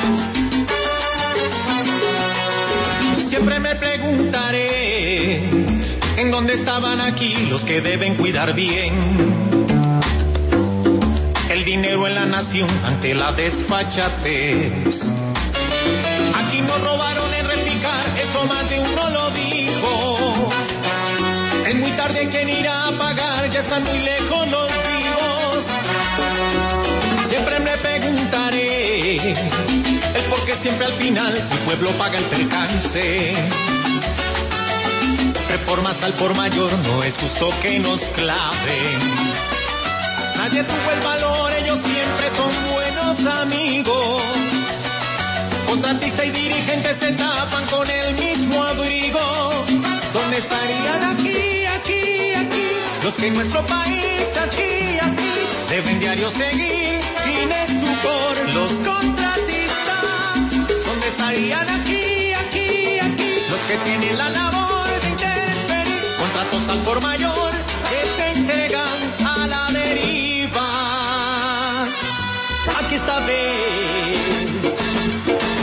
Siempre me preguntaré en dónde estaban aquí los que deben cuidar bien el dinero en la nación ante la desfachatez. Aquí nos robaron en replicar, eso más de uno lo dijo. Es muy tarde, ¿quién irá a pagar? Ya están muy lejos los vivos. Siempre me preguntaré el por qué siempre al final el pueblo paga el percance. Reformas al por mayor, no es justo que nos claven. Nadie tuvo el valor, ellos siempre son buenos amigos. Contratistas y dirigentes se tapan con el mismo abrigo. ¿Dónde estarían aquí los que en nuestro país aquí deben diario seguir sin estupor? Los contratistas, ¿dónde estarían aquí los que tienen la labor de interferir? Contratos al por mayor que se entregan a la deriva. Aquí esta vez